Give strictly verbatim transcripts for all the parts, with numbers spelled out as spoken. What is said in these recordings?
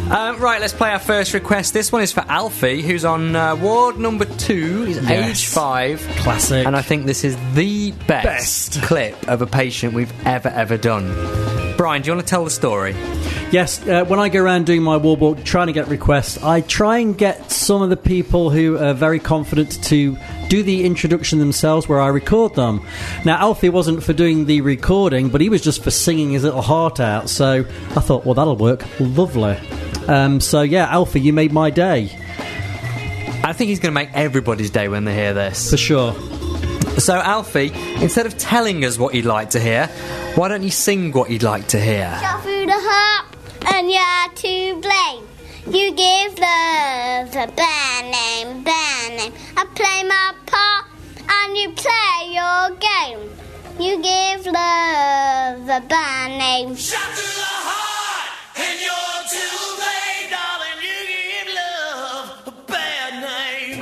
Um, right, let's play our first request. This one is for Alfie, who's on uh, ward number two. He's Yes. age five. Classic. And I think this is the best, Best. clip of a patient we've ever, ever done. Brian, do you want to tell the story? Yes, uh, when I go around doing my ward walk, trying to get requests, I try and get some of the people who are very confident to do the introduction themselves where I record them. Now, Alfie wasn't for doing the recording, but he was just for singing his little heart out. So I thought, well, that'll work. Lovely. Um, so, yeah, Alfie, you made my day. I think he's going to make everybody's day when they hear this. For sure. So, Alfie, instead of telling us what you'd like to hear, why don't you sing what you'd like to hear? Shot through the heart, and you're to blame. You give love a bad name, bad name. I play my part, and you play your game. You give love a bad name. Shot through the heart, and you're to blame, darling. You give love a bad name.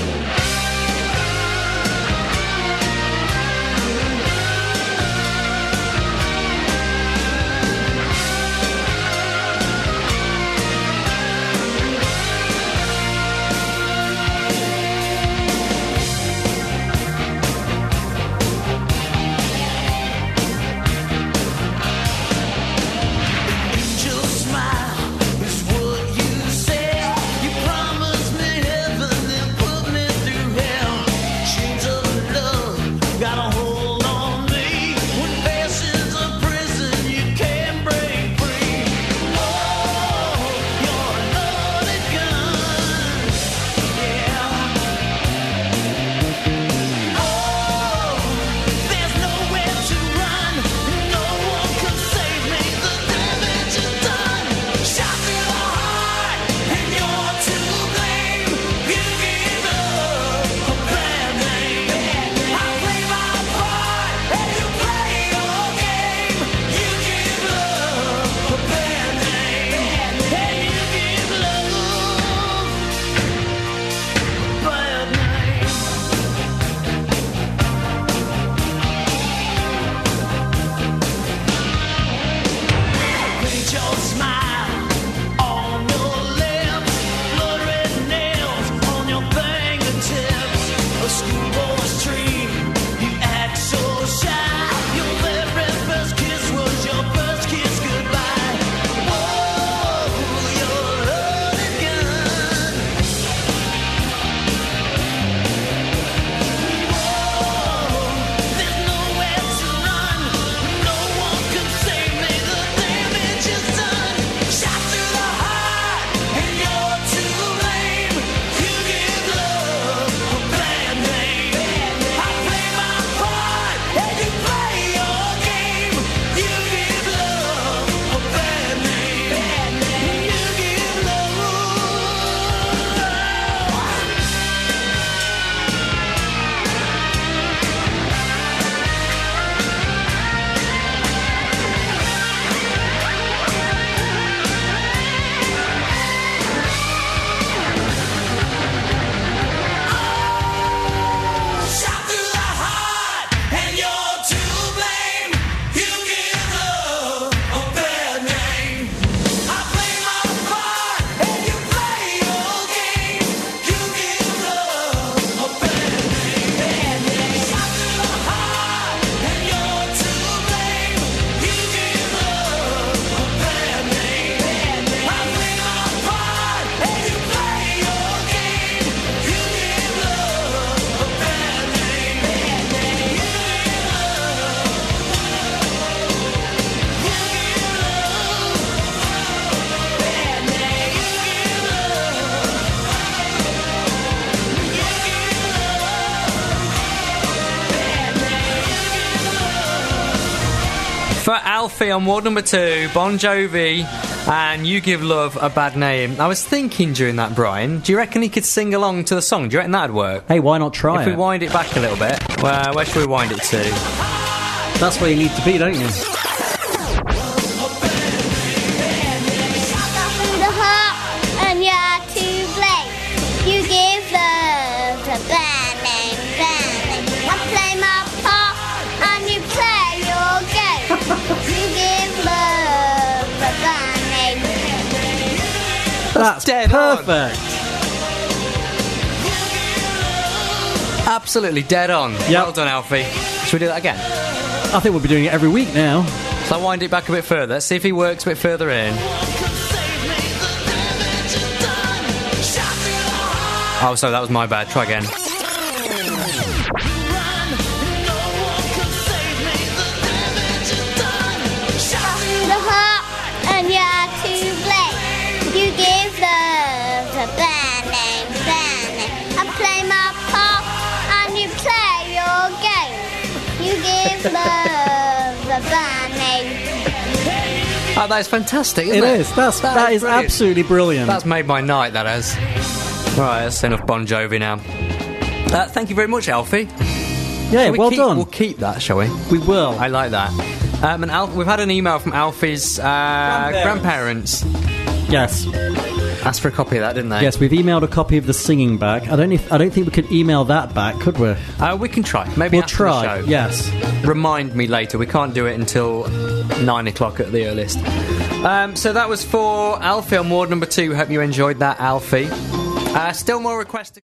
Angel smile is what you say. You promised me heaven, then put me through hell. Chains of love got a hold on me. When fashions of prison you can't break free. Oh, you're a loaded gun, yeah. Oh, there's nowhere to run. No one can save me. The damage is done. Shot through the heart, and you're to blame. You give love a bad name. I play my part, and you play your game. You give love a bad name, and you give love a bad name. Paint your smile on your lips, blood red nails on your fingertips. A schoolboy's dream, you act so shy. Your very first kiss was your first kiss goodbye. Oh, you're a loaded gun. Oh, there's nowhere to run. No one can save me. The damage is done. Shot through the heart, and you're to blame. You give love a bad name. I play my part, and you play your game. You give love a bad name. You give love. Shot through the heart, and you're to blame. You give love a bad name. I play my part, and you play your game. You give love a bad name. Shot through the heart, and you're to blame. You give love a bad name. I play my part, and you play your game. You give love a bad name. For Alfie on ward number two, Bon Jovi, and You Give Love a Bad Name. I was thinking during that, Brian, do you reckon he could sing along to the song? Do you reckon that'd work? Hey, why not try If we it? wind it back a little bit, well, where should we wind it to? That's where you need to be, don't you? Shot through the heart, and you're to blame. You give love a bad name, bad name. I play my part, and you play your game. You give love a bad name. That's dead on. perfect. Absolutely dead on. Yep. Well done, Alfie. Should we do that again? I think we'll be doing it every week now. So I'll wind it back a bit further. See if he works a bit further in. Oh, sorry, that was my bad. Try again. The heart and you're to blame. You give love a bad name, bad name. I play my part and you play your game. You give love a bad name. Oh, that is fantastic, isn't It it? is. That's, That that is is brilliant. absolutely brilliant. That's made my night, that has. Right, that's enough Bon Jovi now. Uh, thank you very much, Alfie. yeah, Shall we well keep, done. We'll keep that, shall we? We will. I like that. Um, and Al- we've had an email from Alfie's uh, grandparents. Yes. Asked for a copy of that, didn't they? Yes, we've emailed a copy of the singing back. I don't. If, I don't think we could email that back, could we? Uh, we can try. Maybe We'll after try. the show. Yes. Remind me later. We can't do it until nine o'clock at the earliest. Um, so that was for Alfie on ward number two. Hope you enjoyed that, Alfie. Uh, still more requests.